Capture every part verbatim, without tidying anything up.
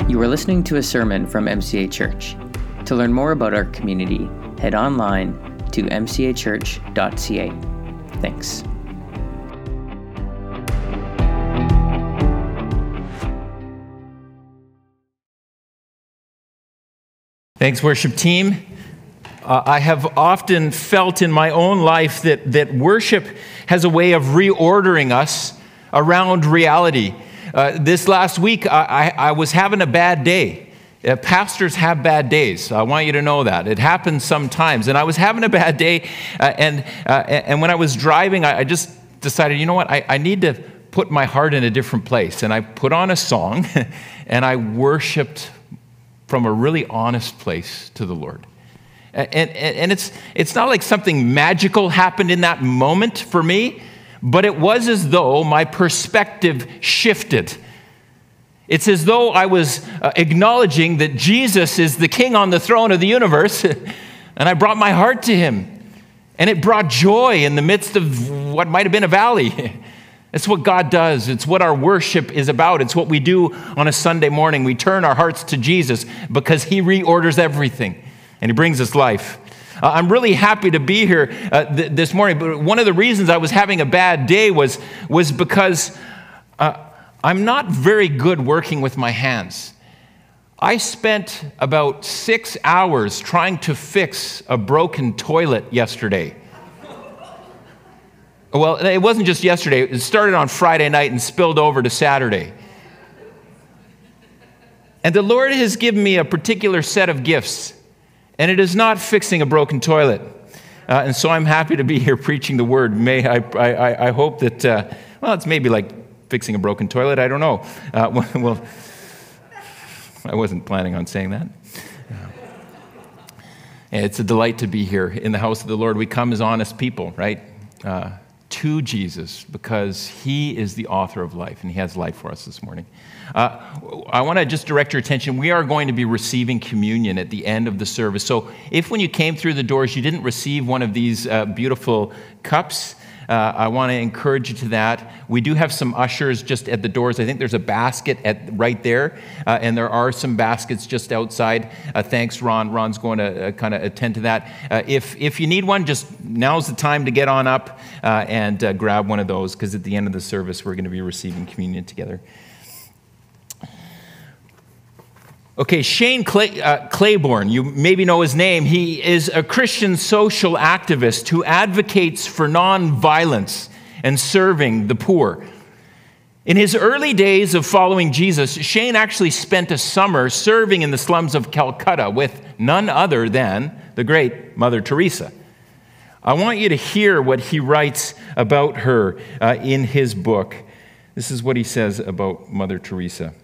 You are listening to a sermon from M C A Church. To learn more about our community, head online to m c a church dot c a. Thanks. Thanks, worship team. Uh, I have often felt in my own life that, that worship has a way of reordering us around reality. Uh, this last week, I, I, I was having a bad day. Uh, pastors have bad days. I want you to know that. It happens sometimes. And I was having a bad day, uh, and uh, and when I was driving, I, I just decided, you know what, I, I need to put my heart in a different place. And I put on a song, and I worshiped from a really honest place to the Lord. And, and, and it's it's not like something magical happened in that moment for me, but it was as though my perspective shifted. It's as though I was uh, acknowledging that Jesus is the king on the throne of the universe, and I brought my heart to him. And it brought joy in the midst of what might have been a valley. It's what God does. It's what our worship is about. It's what we do on a Sunday morning. We turn our hearts to Jesus because he reorders everything, and he brings us life. Uh, I'm really happy to be here uh, th- this morning, but one of the reasons I was having a bad day was, was because uh, I'm not very good working with my hands. I spent about six hours trying to fix a broken toilet yesterday. Well, it wasn't just yesterday. It started on Friday night and spilled over to Saturday. And the Lord has given me a particular set of gifts, and it is not fixing a broken toilet. Uh, and so I'm happy to be here preaching the word. May I, I, I hope that, uh, well, it's maybe like fixing a broken toilet. I don't know. Uh, well, I wasn't planning on saying that. Uh, it's a delight to be here in the house of the Lord. We come as honest people, right? Uh, to Jesus, because he is the author of life, and he has life for us this morning. Uh, I want to just direct your attention. We are going to be receiving communion at the end of the service. So if when you came through the doors you didn't receive one of these uh, beautiful cups, uh, I want to encourage you to that. We do have some ushers just at the doors. I think there's a basket at right there, uh, and there are some baskets just outside. Uh, thanks, Ron. Ron's going to uh, kind of attend to that. Uh, if if you need one, just now's the time to get on up uh, and uh, grab one of those, because at the end of the service we're going to be receiving communion together. Okay, Shane Clay, uh, Claiborne, you maybe know his name. He is a Christian social activist who advocates for nonviolence and serving the poor. In his early days of following Jesus, Shane actually spent a summer serving in the slums of Calcutta with none other than the great Mother Teresa. I want you to hear what he writes about her uh, in his book. This is what he says about Mother Teresa.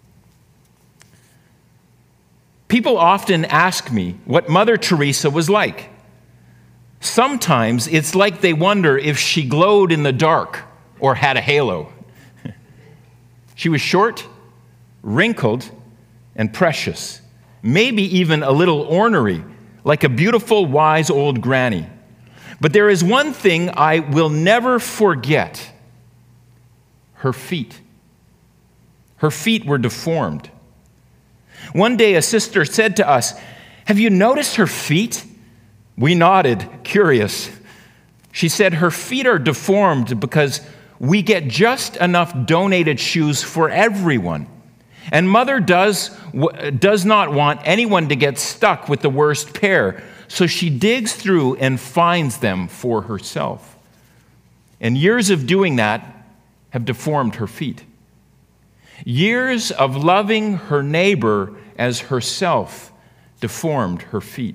People often ask me what Mother Teresa was like. Sometimes it's like they wonder if she glowed in the dark or had a halo. She was short, wrinkled, and precious, maybe even a little ornery, like a beautiful, wise old granny. But there is one thing I will never forget: her feet. Her feet were deformed. One day a sister said to us, "Have you noticed her feet?" We nodded, curious. She said, "Her feet are deformed because we get just enough donated shoes for everyone. And Mother does, does not want anyone to get stuck with the worst pair, so she digs through and finds them for herself. And years of doing that have deformed her feet. Years of loving her neighbor as herself deformed her feet."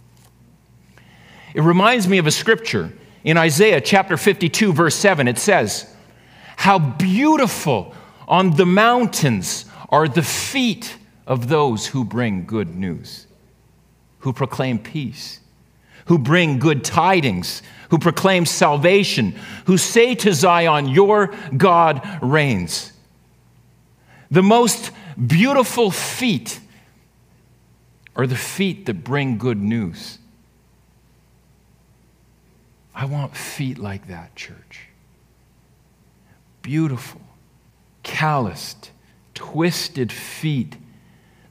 It reminds me of a scripture. In Isaiah chapter fifty-two, verse seven, it says, "How beautiful on the mountains are the feet of those who bring good news, who proclaim peace, who bring good tidings, who proclaim salvation, who say to Zion, 'Your God reigns.'" The most beautiful feet are the feet that bring good news. I want feet like that, church. Beautiful, calloused, twisted feet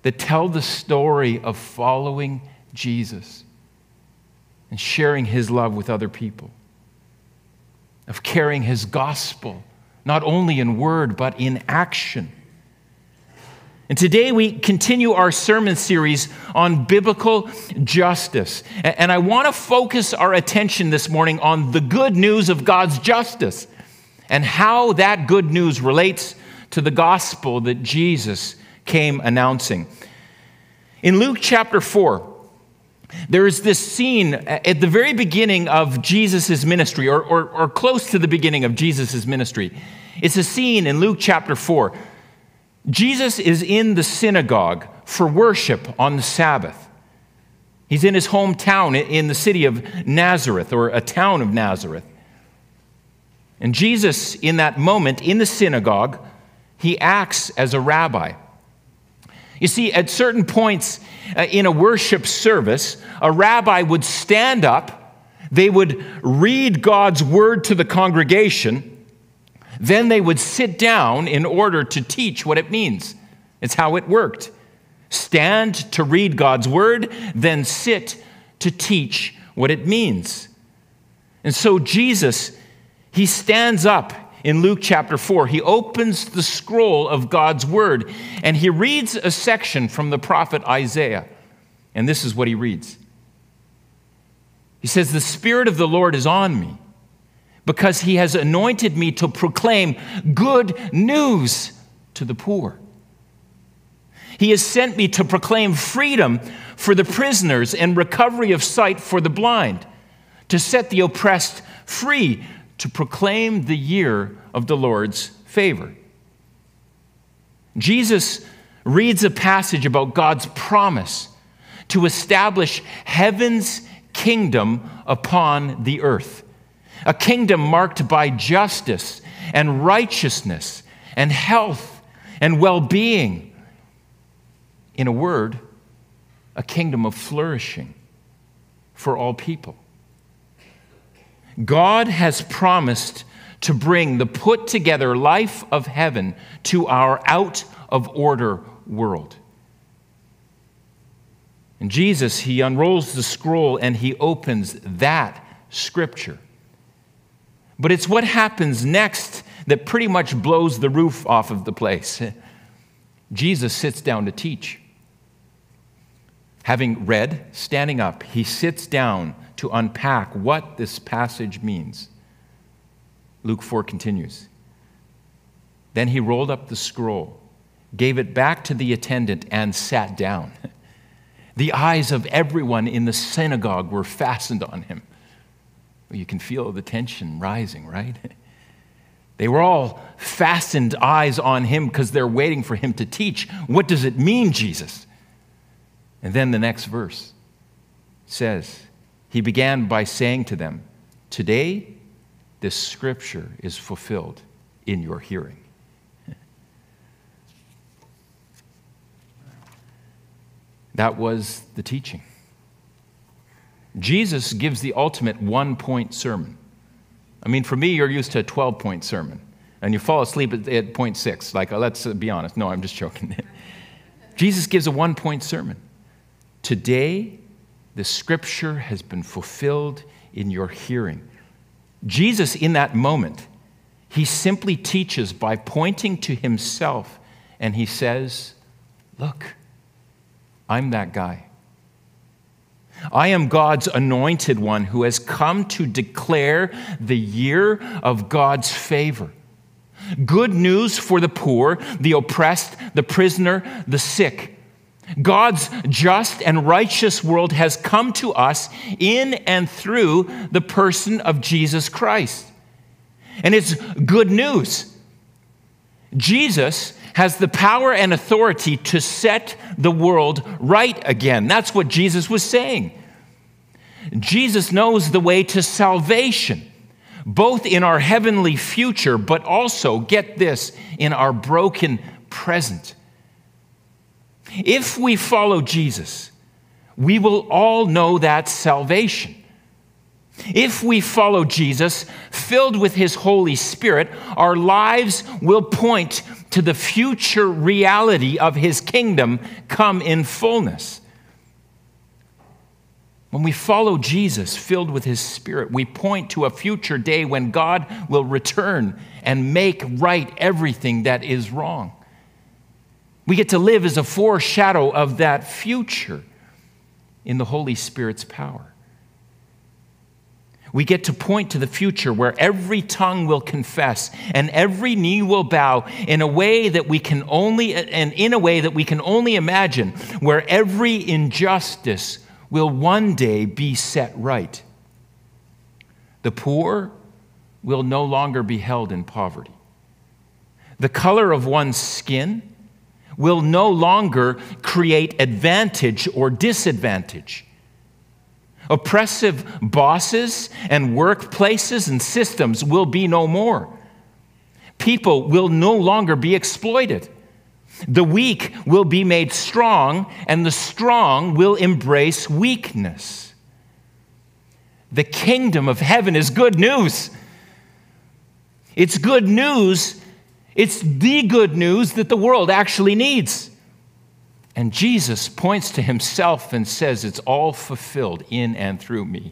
that tell the story of following Jesus and sharing his love with other people, of carrying his gospel, not only in word, but in action. And today we continue our sermon series on biblical justice. And I want to focus our attention this morning on the good news of God's justice and how that good news relates to the gospel that Jesus came announcing. In Luke chapter four, there is this scene at the very beginning of Jesus' ministry, or, or, or close to the beginning of Jesus' ministry. It's a scene in Luke chapter four. Jesus is in the synagogue for worship on the Sabbath. He's in his hometown in the city of Nazareth, or a town of Nazareth. And Jesus, in that moment in the synagogue, he acts as a rabbi. You see, at certain points uh, in a worship service, a rabbi would stand up, they would read God's word to the congregation, then they would sit down in order to teach what it means. It's how it worked. Stand to read God's word, then sit to teach what it means. And so Jesus, he stands up in Luke chapter four. He opens the scroll of God's word, and he reads a section from the prophet Isaiah. And this is what he reads. He says, "The Spirit of the Lord is on me, because he has anointed me to proclaim good news to the poor. He has sent me to proclaim freedom for the prisoners and recovery of sight for the blind, to set the oppressed free, to proclaim the year of the Lord's favor." Jesus reads a passage about God's promise to establish heaven's kingdom upon the earth. A kingdom marked by justice and righteousness and health and well-being. In a word, a kingdom of flourishing for all people. God has promised to bring the put-together life of heaven to our out-of-order world. And Jesus, he unrolls the scroll and he opens that scripture. But it's what happens next that pretty much blows the roof off of the place. Jesus sits down to teach. Having read, standing up, he sits down to unpack what this passage means. Luke four continues. Then he rolled up the scroll, gave it back to the attendant, and sat down. The eyes of everyone in the synagogue were fastened on him. You can feel the tension rising, right? They were all fastened eyes on him because they're waiting for him to teach. What does it mean, Jesus? And then the next verse says, he began by saying to them, "Today, this scripture is fulfilled in your hearing." That was the teaching. Jesus gives the ultimate one-point sermon. I mean, for me, you're used to a twelve-point sermon, and you fall asleep at, at point six. Like, let's be honest. No, I'm just joking. Jesus gives a one-point sermon. Today, the scripture has been fulfilled in your hearing. Jesus, in that moment, he simply teaches by pointing to himself, and he says, "Look, I'm that guy. I am God's anointed one who has come to declare the year of God's favor. Good news for the poor, the oppressed, the prisoner, the sick. God's just and righteous world has come to us in and through the person of Jesus Christ. And it's good news. Jesus has the power and authority to set the world right again." That's what Jesus was saying. Jesus knows the way to salvation, both in our heavenly future, but also, get this, in our broken present. If we follow Jesus, we will all know that salvation. If we follow Jesus, filled with his Holy Spirit, our lives will point to the future reality of his kingdom come in fullness. When we follow Jesus, filled with his Spirit, we point to a future day when God will return and make right everything that is wrong. We get to live as a foreshadow of that future in the Holy Spirit's power. We get to point to the future where every tongue will confess and every knee will bow in a way that we can only, and in a way that we can only imagine, where every injustice will one day be set right. The poor will no longer be held in poverty. The color of one's skin will no longer create advantage or disadvantage. Oppressive bosses and workplaces and systems will be no more. People will no longer be exploited. The weak will be made strong, and the strong will embrace weakness. The kingdom of heaven is good news. It's good news. It's the good news that the world actually needs. And Jesus points to himself and says, it's all fulfilled in and through me.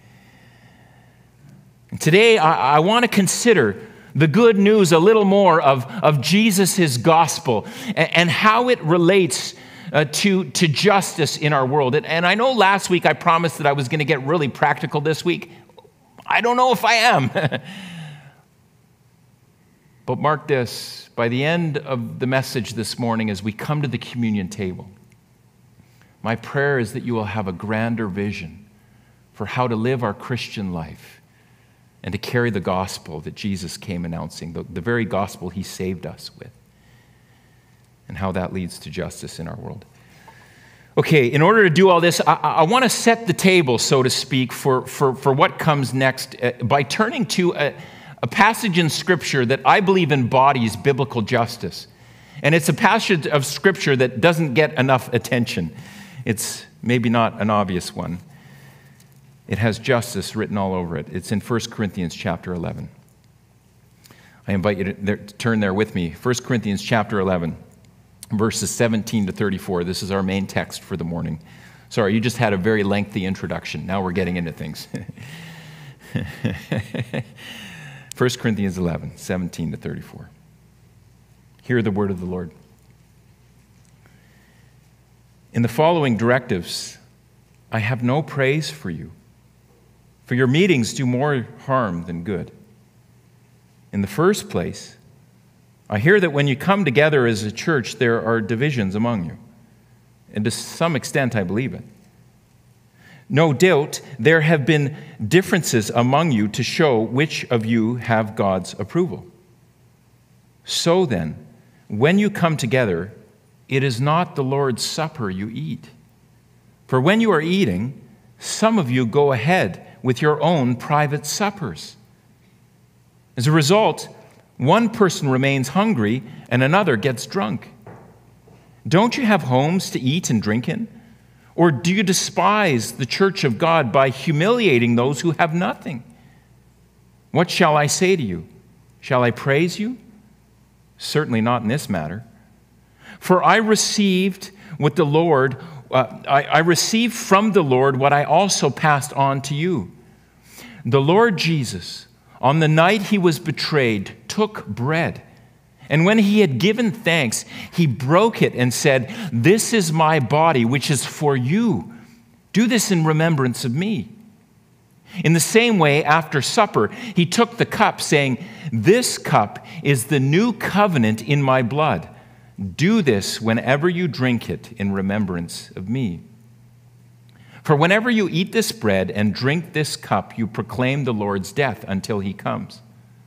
And today, I, I want to consider the good news a little more of, of Jesus' gospel and, and how it relates uh, to, to justice in our world. And, and I know last week I promised that I was going to get really practical this week. I don't know if I am. But mark this, by the end of the message this morning, as we come to the communion table, my prayer is that you will have a grander vision for how to live our Christian life and to carry the gospel that Jesus came announcing, the, the very gospel he saved us with, and how that leads to justice in our world. Okay, in order to do all this, I, I want to set the table, so to speak, for, for, for what comes next uh, by turning to a, a passage in Scripture that I believe embodies biblical justice. And it's a passage of Scripture that doesn't get enough attention. It's maybe not an obvious one. It has justice written all over it. It's in First Corinthians chapter eleven. I invite you to, there, to turn there with me. First Corinthians chapter eleven, verses seventeen to thirty-four. This is our main text for the morning. Sorry, you just had a very lengthy introduction. Now we're getting into things. First Corinthians eleven, seventeen to thirty-four. Hear the word of the Lord. In the following directives, I have no praise for you, for your meetings do more harm than good. In the first place, I hear that when you come together as a church, there are divisions among you. And to some extent, I believe it. No doubt, there have been differences among you to show which of you have God's approval. So then, when you come together, it is not the Lord's Supper you eat. For when you are eating, some of you go ahead with your own private suppers. As a result, one person remains hungry and another gets drunk. Don't you have homes to eat and drink in? Or do you despise the church of God by humiliating those who have nothing? What shall I say to you? Shall I praise you? Certainly not in this matter. For I received what the Lord, uh, I, I received from the Lord what I also passed on to you. The Lord Jesus, on the night he was betrayed, took bread. And when he had given thanks, he broke it and said, "This is my body, which is for you. Do this in remembrance of me." In the same way, after supper, he took the cup, saying, "This cup is the new covenant in my blood. Do this whenever you drink it in remembrance of me. For whenever you eat this bread and drink this cup, you proclaim the Lord's death until he comes.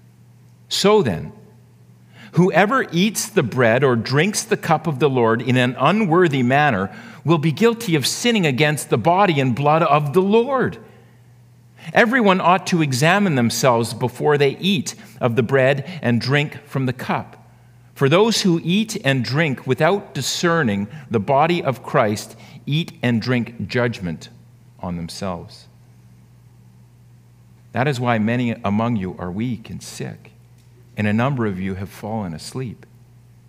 So then, whoever eats the bread or drinks the cup of the Lord in an unworthy manner will be guilty of sinning against the body and blood of the Lord. Everyone ought to examine themselves before they eat of the bread and drink from the cup. For those who eat and drink without discerning the body of Christ eat and drink judgment on themselves. That is why many among you are weak and sick, and a number of you have fallen asleep.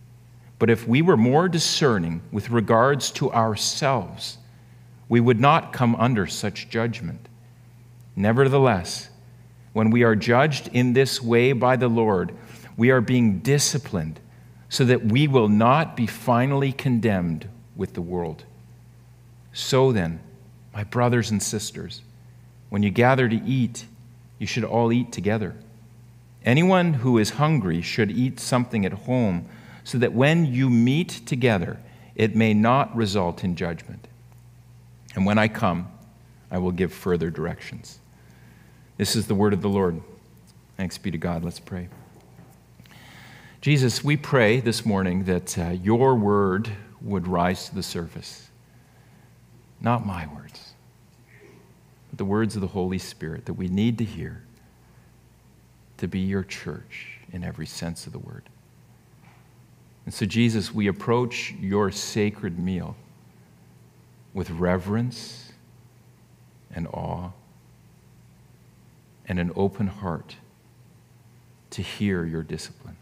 But if we were more discerning with regards to ourselves, we would not come under such judgment. Nevertheless, when we are judged in this way by the Lord, we are being disciplined so that we will not be finally condemned with the world. So then, my brothers and sisters, when you gather to eat, you should all eat together. Anyone who is hungry should eat something at home, so that when you meet together, it may not result in judgment. And when I come, I will give further directions. This is the word of the Lord. Thanks be to God. Let's pray. Jesus, we pray this morning that uh, your word would rise to the surface. Not my words, but the words of the Holy Spirit that we need to hear to be your church in every sense of the word. And so, Jesus, we approach your sacred meal with reverence and awe and an open heart to hear your discipline.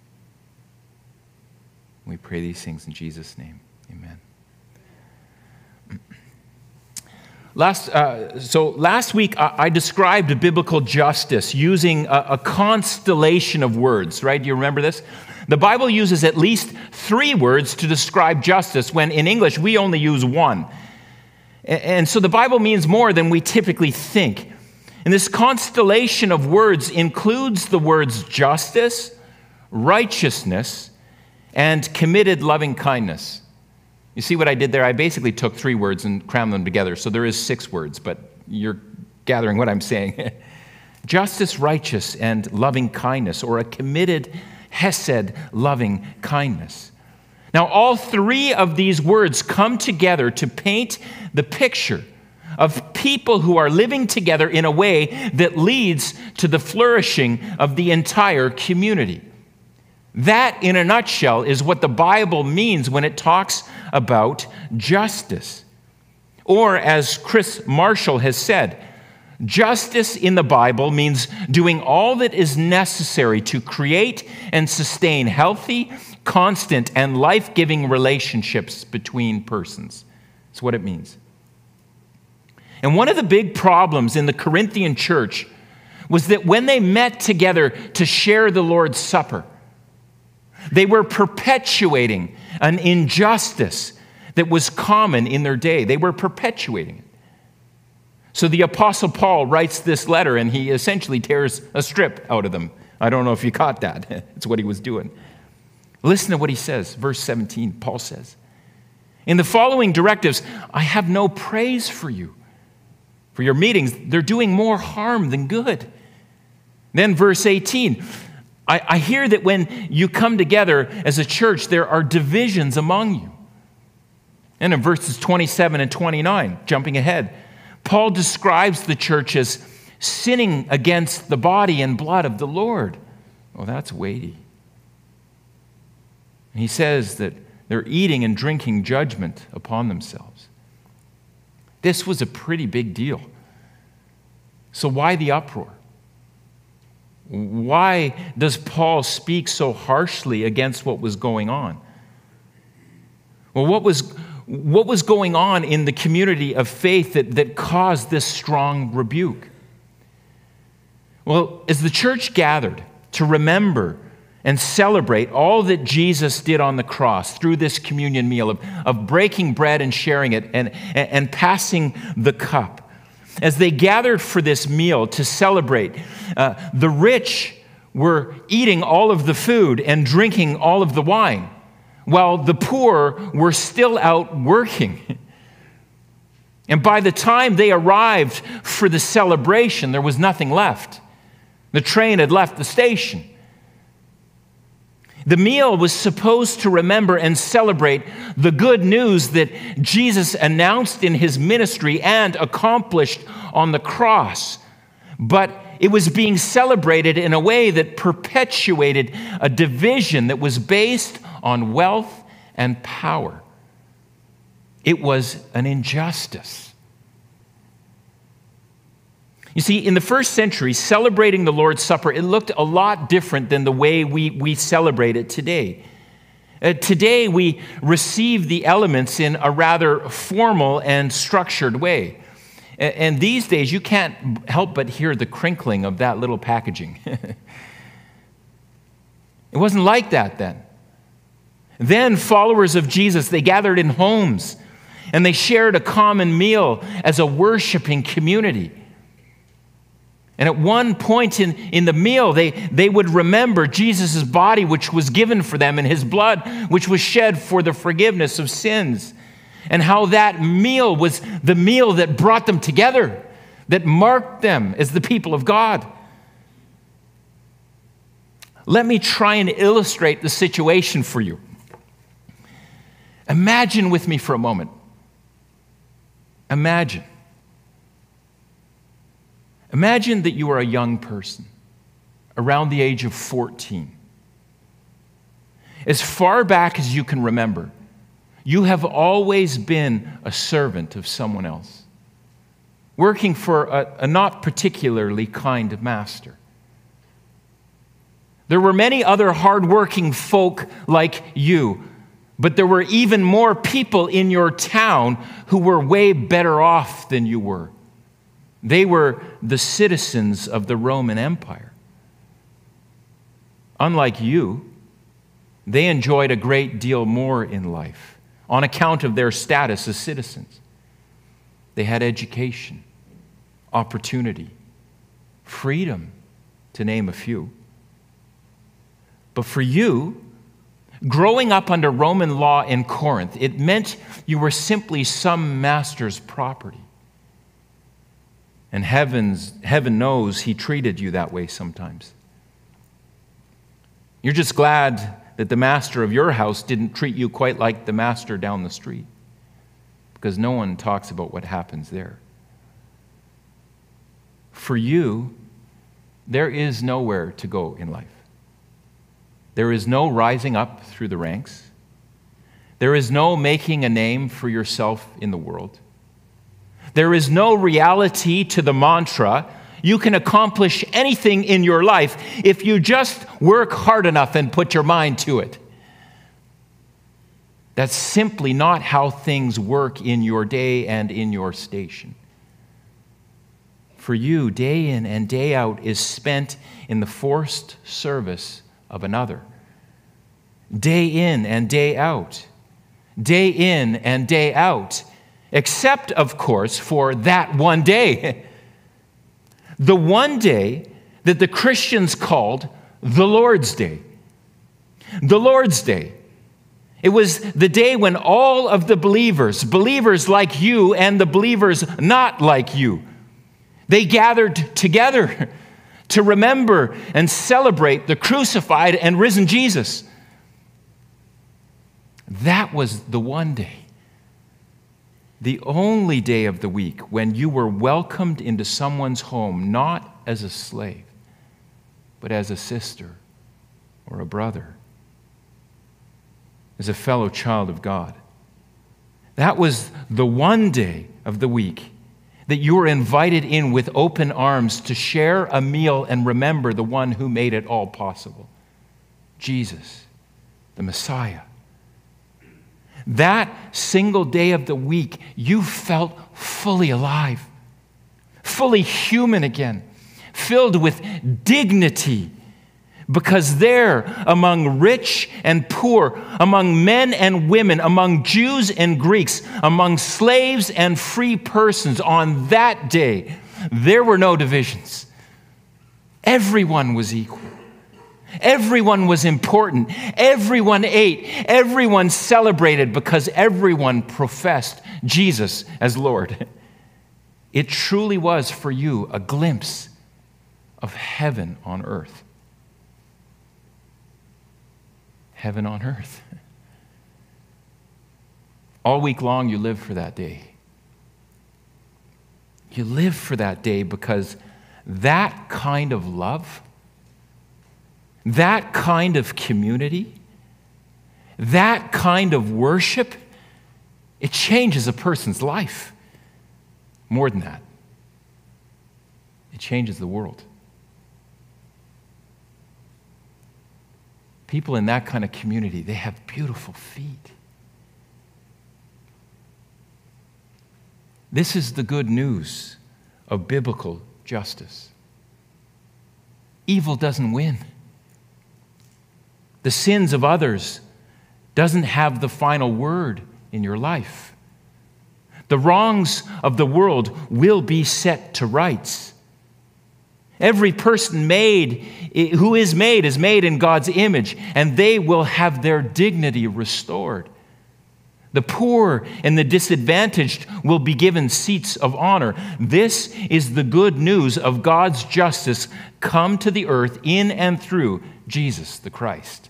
We pray these things in Jesus' name. Amen. Last, uh, so last week I, I described biblical justice using a, a constellation of words, right? Do you remember this? The Bible uses at least three words to describe justice, when in English we only use one. And, and so the Bible means more than we typically think. And this constellation of words includes the words justice, righteousness, and committed loving kindness. You see what I did there? I basically took three words and crammed them together. So there is six words, but you're gathering what I'm saying. Justice, righteous, and loving kindness, or a committed hesed, loving kindness. Now, all three of these words come together to paint the picture of people who are living together in a way that leads to the flourishing of the entire community. That, in a nutshell, is what the Bible means when it talks about justice. Or, as Chris Marshall has said, justice in the Bible means doing all that is necessary to create and sustain healthy, constant, and life-giving relationships between persons. That's what it means. And one of the big problems in the Corinthian church was that when they met together to share the Lord's Supper, they were perpetuating an injustice that was common in their day. They were perpetuating it. So the Apostle Paul writes this letter, and he essentially tears a strip out of them. I don't know if you caught that. It's what he was doing. Listen to what he says. Verse seventeen, Paul says, "In the following directives, I have no praise for you. For your meetings, they're doing more harm than good." Then verse eighteen, I, I hear that when you come together as a church, there are divisions among you. And in verses twenty-seven and twenty-nine, jumping ahead, Paul describes the church as sinning against the body and blood of the Lord. Oh, that's weighty. And he says that they're eating and drinking judgment upon themselves. This was a pretty big deal. So why the uproar? Why does Paul speak so harshly against what was going on? Well, what was, what was going on in the community of faith that, that caused this strong rebuke? Well, as the church gathered to remember and celebrate all that Jesus did on the cross through this communion meal of, of breaking bread and sharing it and, and, and passing the cup, as they gathered for this meal to celebrate, uh, the rich were eating all of the food and drinking all of the wine, while the poor were still out working. And by the time they arrived for the celebration, there was nothing left. The train had left the station. The meal was supposed to remember and celebrate the good news that Jesus announced in his ministry and accomplished on the cross. But it was being celebrated in a way that perpetuated a division that was based on wealth and power. It was an injustice. You see, in the first century, celebrating the Lord's Supper, it looked a lot different than the way we, we celebrate it today. Uh, today, we receive the elements in a rather formal and structured way. And, and these days, you can't help but hear the crinkling of that little packaging. It wasn't like that then. Then, followers of Jesus, they gathered in homes, and they shared a common meal as a worshiping community. And at one point in, in the meal, they, they would remember Jesus' body, which was given for them, and his blood, which was shed for the forgiveness of sins. And how that meal was the meal that brought them together, that marked them as the people of God. Let me try and illustrate the situation for you. Imagine with me for a moment. Imagine. Imagine that you are a young person, around the age of fourteen. As far back as you can remember, you have always been a servant of someone else, working for a, a not particularly kind master. There were many other hardworking folk like you, but there were even more people in your town who were way better off than you were. They were the citizens of the Roman Empire. Unlike you, they enjoyed a great deal more in life on account of their status as citizens. They had education, opportunity, freedom, to name a few. But for you, growing up under Roman law in Corinth, it meant you were simply some master's property. And heaven's, heaven knows he treated you that way sometimes. You're just glad that the master of your house didn't treat you quite like the master down the street, because no one talks about what happens there. For you, there is nowhere to go in life. There is no rising up through the ranks. There is no making a name for yourself in the world. There is no reality to the mantra, you can accomplish anything in your life if you just work hard enough and put your mind to it. That's simply not how things work in your day and in your station. For you, day in and day out is spent in the forced service of another. Day in and day out. Day in and day out. Except, of course, for that one day. The one day that the Christians called the Lord's Day. The Lord's Day. It was the day when all of the believers, believers like you and the believers not like you, they gathered together to remember and celebrate the crucified and risen Jesus. That was the one day. The only day of the week when you were welcomed into someone's home, not as a slave, but as a sister or a brother, as a fellow child of God. That was the one day of the week that you were invited in with open arms to share a meal and remember the one who made it all possible, Jesus, the Messiah. That single day of the week, you felt fully alive, fully human again, filled with dignity, because there, among rich and poor, among men and women, among Jews and Greeks, among slaves and free persons, on that day, there were no divisions. Everyone was equal. Everyone was important. Everyone ate. Everyone celebrated because everyone professed Jesus as Lord. It truly was for you a glimpse of heaven on earth. Heaven on earth. All week long you live for that day. You live for that day because that kind of love, that kind of community, that kind of worship, it changes a person's life. More than that, it changes the world. People in that kind of community, they have beautiful feet. This is the good news of biblical justice. Evil doesn't win. The sins of others doesn't have the final word in your life. The wrongs of the world will be set to rights. Every person made, who is made, is made in God's image, and they will have their dignity restored. The poor and the disadvantaged will be given seats of honor. This is the good news of God's justice come to the earth in and through Jesus the Christ.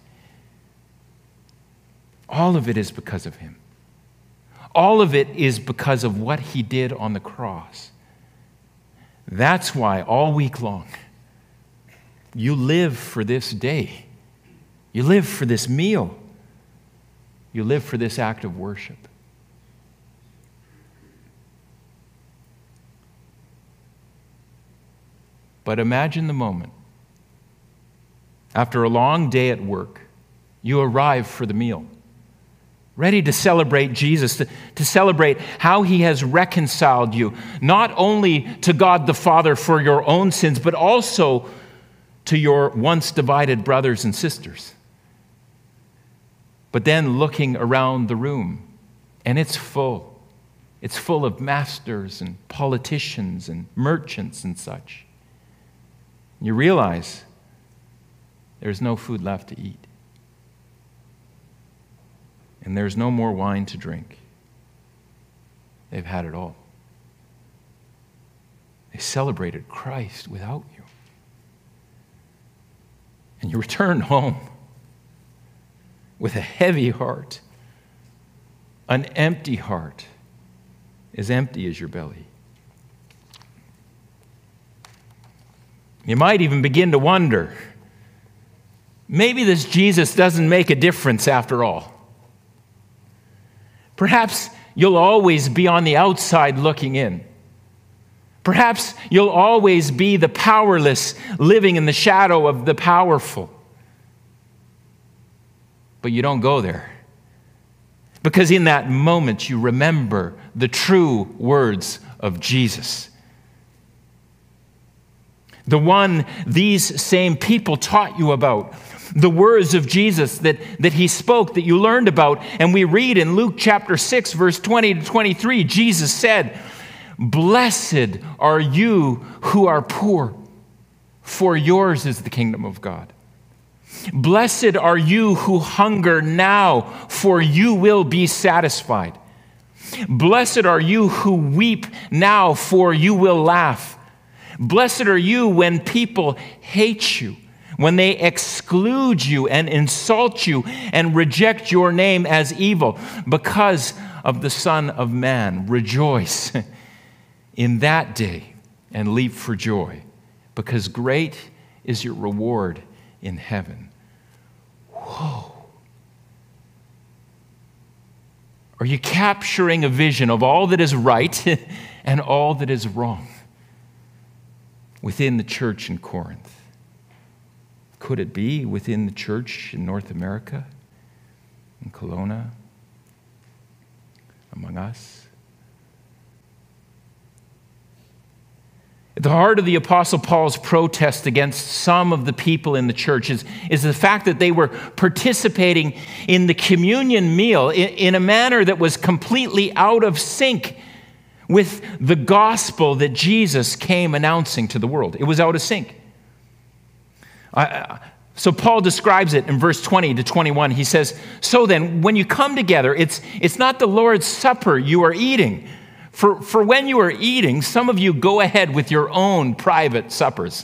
All of it is because of him. All of it is because of what he did on the cross. That's why all week long, you live for this day. You live for this meal. You live for this act of worship. But imagine the moment. After a long day at work, you arrive for the meal, ready to celebrate Jesus, to, to celebrate how he has reconciled you, not only to God the Father for your own sins, but also to your once divided brothers and sisters. But then looking around the room, and it's full. It's full of masters and politicians and merchants and such. You realize there's no food left to eat. And there's no more wine to drink. They've had it all. They celebrated Christ without you. And you return home with a heavy heart, an empty heart, as empty as your belly. You might even begin to wonder, maybe this Jesus doesn't make a difference after all. Perhaps you'll always be on the outside looking in. Perhaps you'll always be the powerless living in the shadow of the powerful. But you don't go there. Because in that moment you remember the true words of Jesus. The one these same people taught you about. The words of Jesus that, that he spoke, that you learned about. And we read in Luke chapter six, verse twenty to twenty-three, Jesus said, "Blessed are you who are poor, for yours is the kingdom of God. Blessed are you who hunger now, for you will be satisfied. Blessed are you who weep now, for you will laugh. Blessed are you when people hate you, when they exclude you and insult you and reject your name as evil because of the Son of Man. Rejoice in that day and leap for joy, because great is your reward in heaven." Whoa. Are you capturing a vision of all that is right and all that is wrong within the church in Corinth? Could it be within the church in North America, in Kelowna, among us? At the heart of the Apostle Paul's protest against some of the people in the church is, is the fact that they were participating in the communion meal in, in a manner that was completely out of sync with the gospel that Jesus came announcing to the world. It was out of sync. I, so Paul describes it in verse twenty to twenty-one. He says, "So then, when you come together, it's, it's not the Lord's Supper you are eating. For, for when you are eating, some of you go ahead with your own private suppers."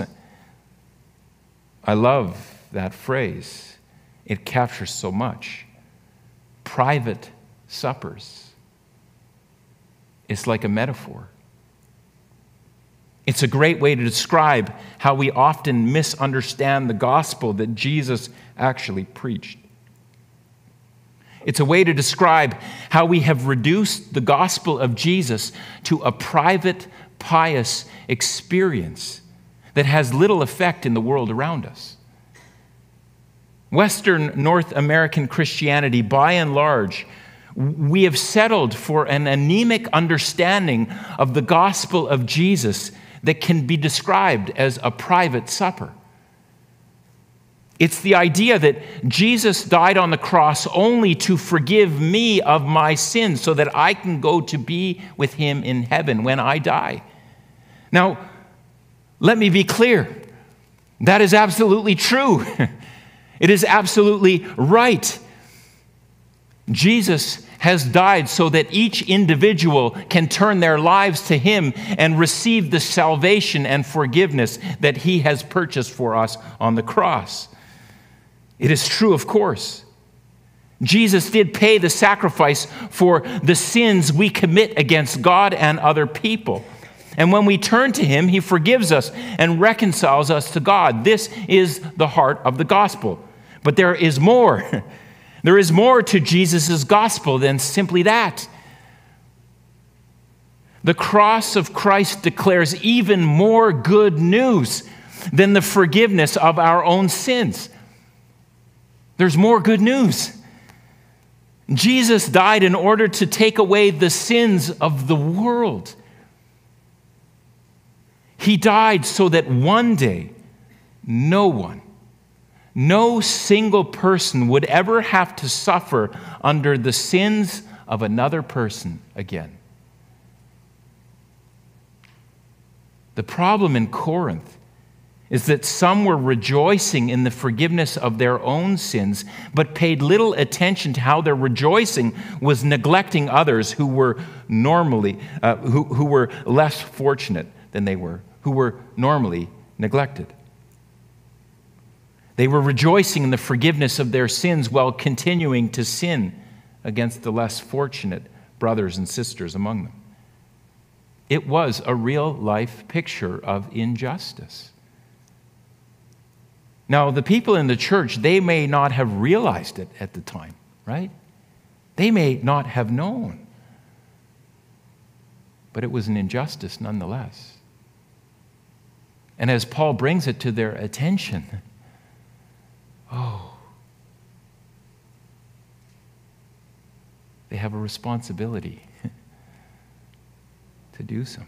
I love that phrase. It captures so much. Private suppers. It's like a metaphor. It's a great way to describe how we often misunderstand the gospel that Jesus actually preached. It's a way to describe how we have reduced the gospel of Jesus to a private, pious experience that has little effect in the world around us. Western North American Christianity, by and large, we have settled for an anemic understanding of the gospel of Jesus that can be described as a private supper. It's the idea that Jesus died on the cross only to forgive me of my sins so that I can go to be with him in heaven when I die. Now, let me be clear. That is absolutely true. It is absolutely right. Jesus has died so that each individual can turn their lives to him and receive the salvation and forgiveness that he has purchased for us on the cross. It is true, of course. Jesus did pay the sacrifice for the sins we commit against God and other people. And when we turn to him, he forgives us and reconciles us to God. This is the heart of the gospel. But there is more. There is more to Jesus' gospel than simply that. The cross of Christ declares even more good news than the forgiveness of our own sins. There's more good news. Jesus died in order to take away the sins of the world. He died so that one day, no one, no single person would ever have to suffer under the sins of another person again. The problem in Corinth is that some were rejoicing in the forgiveness of their own sins, but paid little attention to how their rejoicing was neglecting others who were normally, uh, who, who were less fortunate than they were, who were normally neglected. They were rejoicing in the forgiveness of their sins while continuing to sin against the less fortunate brothers and sisters among them. It was a real-life picture of injustice. Now, the people in the church, they may not have realized it at the time, right? They may not have known. But it was an injustice nonetheless. And as Paul brings it to their attention, oh, they have a responsibility to do something.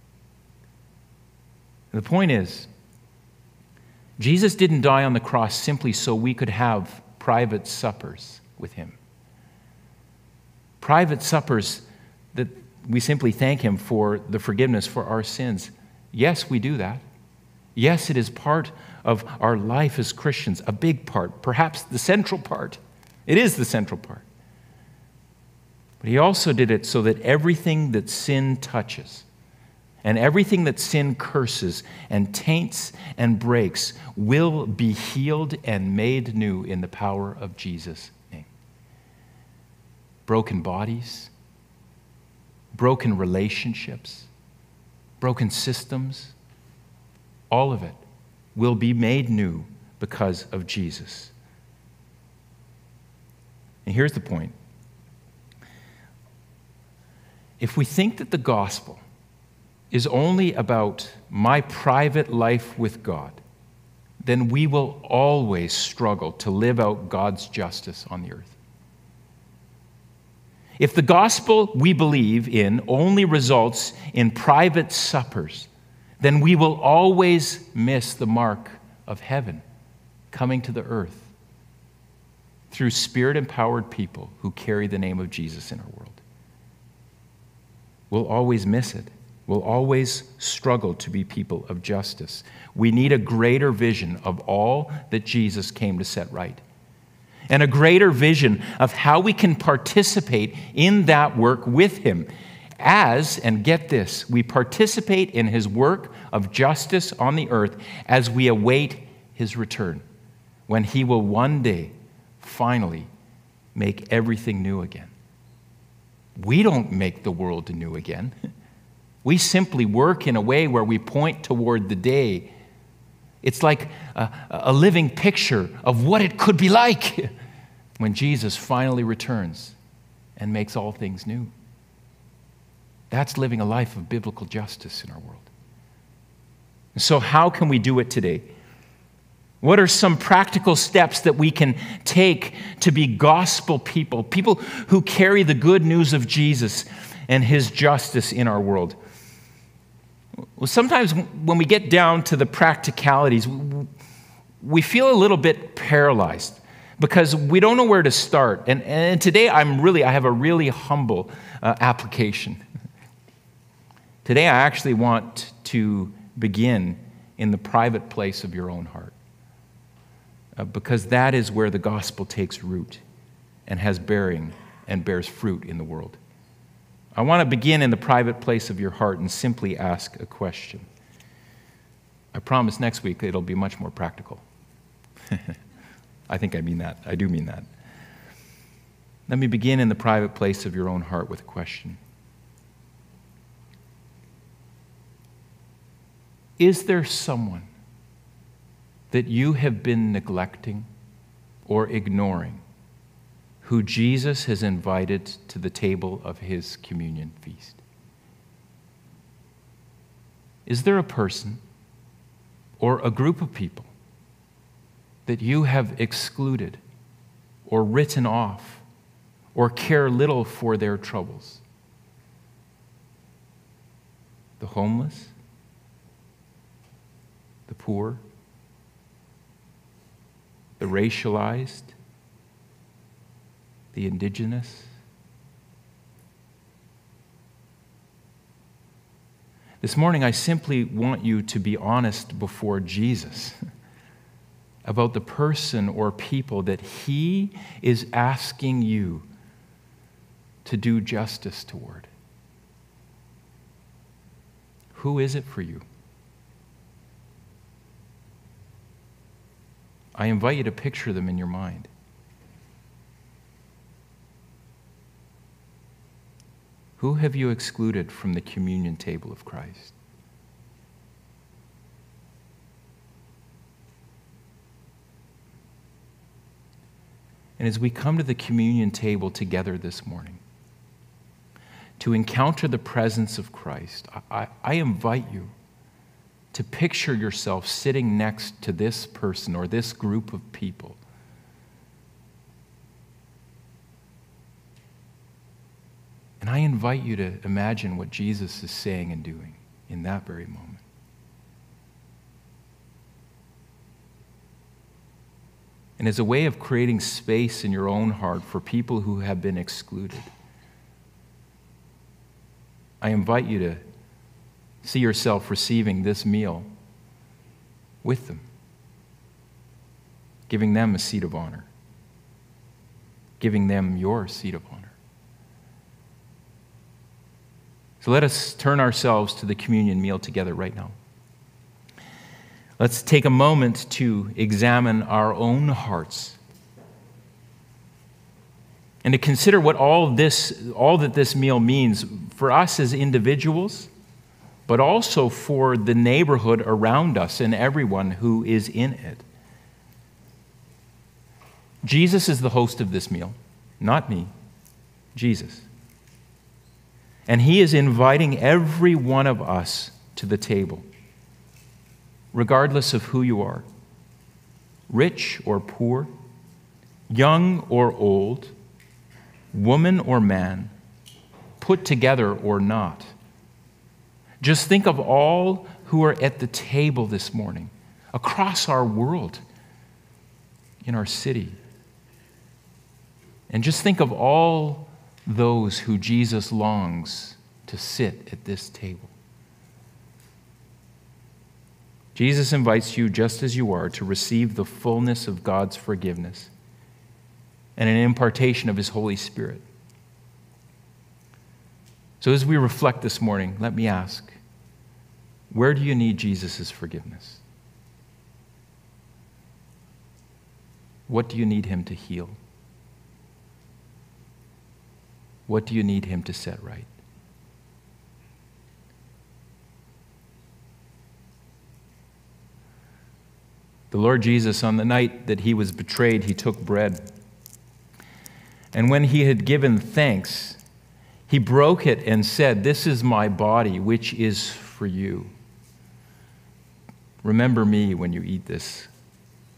The point is, Jesus didn't die on the cross simply so we could have private suppers with him. Private suppers that we simply thank him for the forgiveness for our sins. Yes, we do that. Yes, it is part of our life as Christians, a big part, perhaps the central part. It is the central part. But he also did it so that everything that sin touches and everything that sin curses and taints and breaks will be healed and made new in the power of Jesus' name. Broken bodies, broken relationships, broken systems, all of it will be made new because of Jesus. And here's the point. If we think that the gospel is only about my private life with God, then we will always struggle to live out God's justice on the earth. If the gospel we believe in only results in private suppers, then we will always miss the mark of heaven coming to the earth through Spirit-empowered people who carry the name of Jesus in our world. We'll always miss it. We'll always struggle to be people of justice. We need a greater vision of all that Jesus came to set right, and a greater vision of how we can participate in that work with him as, and get this, we participate in his work of justice on the earth as we await his return, when he will one day finally make everything new again. We don't make the world new again. We simply work in a way where we point toward the day. It's like a, a living picture of what it could be like when Jesus finally returns and makes all things new. That's living a life of biblical justice in our world. And so how can we do it today? What are some practical steps that we can take to be gospel people, people who carry the good news of Jesus and his justice in our world? Well, sometimes when we get down to the practicalities, we feel a little bit paralyzed because we don't know where to start. And, and today I'm really, I have a really humble uh, application. Today I actually want to begin in the private place of your own heart. Uh, because that is where the gospel takes root and has bearing and bears fruit in the world. I want to begin in the private place of your heart and simply ask a question. I promise next week it'll be much more practical. I think I mean that. I do mean that. Let me begin in the private place of your own heart with a question. Is there someone that you have been neglecting or ignoring who Jesus has invited to the table of his communion feast? Is there a person or a group of people that you have excluded or written off or care little for their troubles? The homeless, the poor, the racialized, the indigenous. This morning, I simply want you to be honest before Jesus about the person or people that he is asking you to do justice toward. Who is it for you? I invite you to picture them in your mind. Who have you excluded from the communion table of Christ? And as we come to the communion table together this morning, to encounter the presence of Christ, I, I invite you to picture yourself sitting next to this person or this group of people. And I invite you to imagine what Jesus is saying and doing in that very moment. And as a way of creating space in your own heart for people who have been excluded, I invite you to see yourself receiving this meal with them, giving them a seat of honor, giving them your seat of honor. So let us turn ourselves to the communion meal together right now. Let's take a moment to examine our own hearts and to consider what all this, all that this meal means for us as individuals, but also for the neighborhood around us and everyone who is in it. Jesus is the host of this meal, not me, Jesus. And he is inviting every one of us to the table, regardless of who you are, rich or poor, young or old, woman or man, put together or not. Just think of all who are at the table this morning, across our world, in our city. And just think of all those who Jesus longs to sit at this table. Jesus invites you, just as you are, to receive the fullness of God's forgiveness and an impartation of his Holy Spirit. So as we reflect this morning, let me ask, where do you need Jesus' forgiveness? What do you need him to heal? What do you need him to set right? The Lord Jesus, on the night that he was betrayed, he took bread. And when he had given thanks, he broke it and said, "This is my body, which is for you. Remember me when you eat this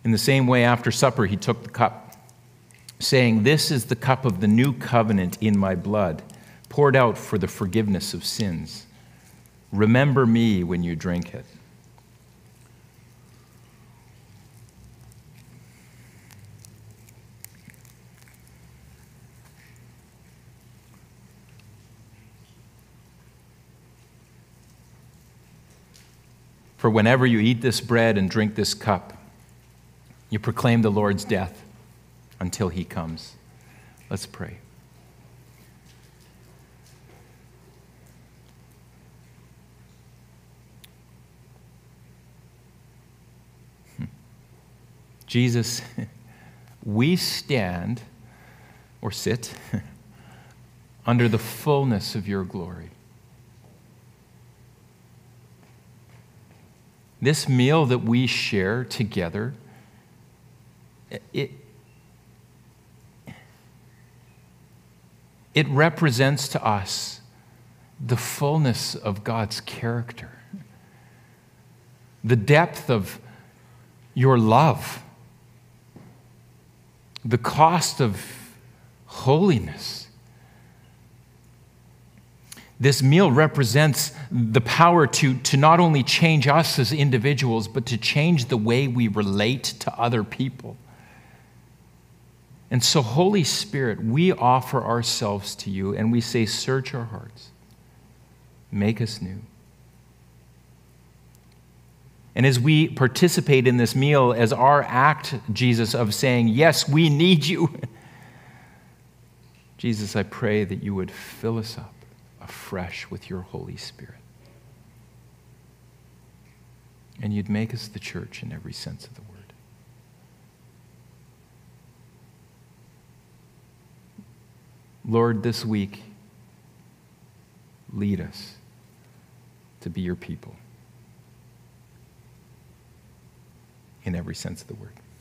In the same way, after supper, he took the cup, saying, "This is the cup of the new covenant in my blood, poured out for the forgiveness of sins. Remember me when you drink it." For whenever you eat this bread and drink this cup, you proclaim the Lord's death until he comes. Let's pray. Jesus, we stand or sit under the fullness of your glory. This meal that we share together, it, it represents to us the fullness of God's character, the depth of your love, the cost of holiness. This meal represents the power to, to not only change us as individuals, but to change the way we relate to other people. And so, Holy Spirit, we offer ourselves to you and we say, search our hearts. Make us new. And as we participate in this meal as our act, Jesus, of saying, yes, we need you, Jesus, I pray that you would fill us up afresh with your Holy Spirit. And you'd make us the church in every sense of the word. Lord, this week, lead us to be your people in every sense of the word.